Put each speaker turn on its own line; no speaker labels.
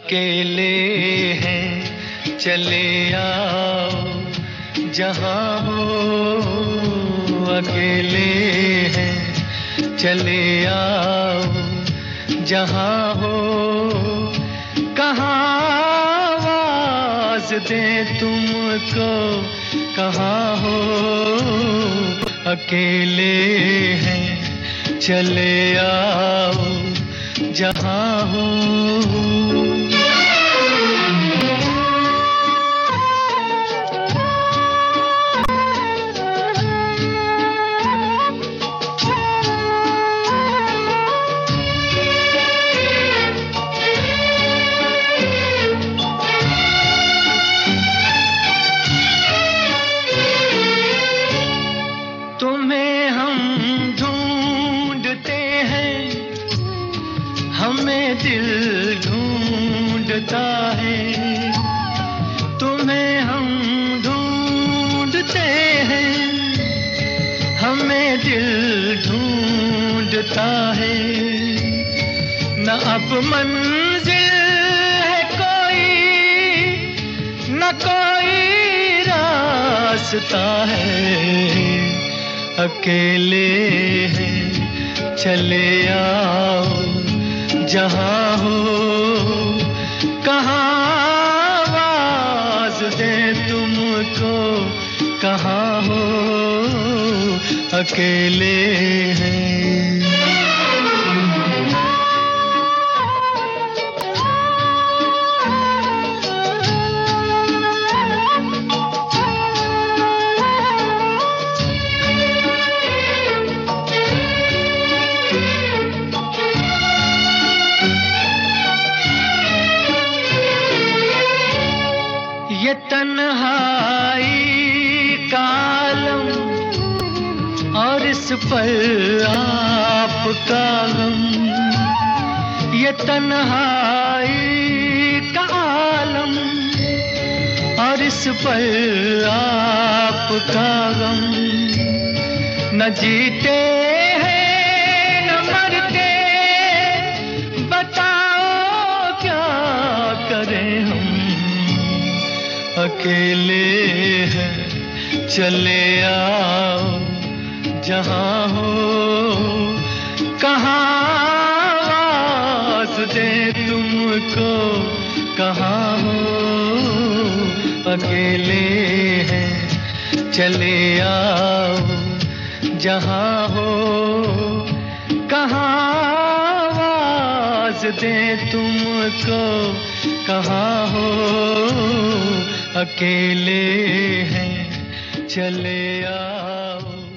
अकेले हैं चले आओ जहाँ हो, अकेले हैं चले आओ जहाँ हो, कहाँ आवाज़ दें तुमको, कहाँ हो, अकेले हैं चले आओ जहाँ हो। तुम्हें हम ढूंढते हैं, हमें दिल ढूंढता है। तुम्हें हम ढूंढते हैं, हमें दिल ढूंढता है। न अब मंजिल है कोई, न कोई रास्ता है, अकेले हैं चले आओ जहाँ हो, कहाँ आवाज़ दें तुमको, कहाँ हो, अकेले हैं। ये तन्हाई का आलम और इस पर आपका गम, ये तन्हाई का आलम और इस पर आपका गम। न जीते हैं न मरते, बताओ क्या करें हम, अकेले हैं चले आओ जहाँ हो, कहाँ आवाज़ दें तुमको, कहाँ हो, अकेले हैं चले आओ जहाँ हो, कहाँ आवाज़ दें तुमको, कहाँ हो, अकेले हैं चले आओ।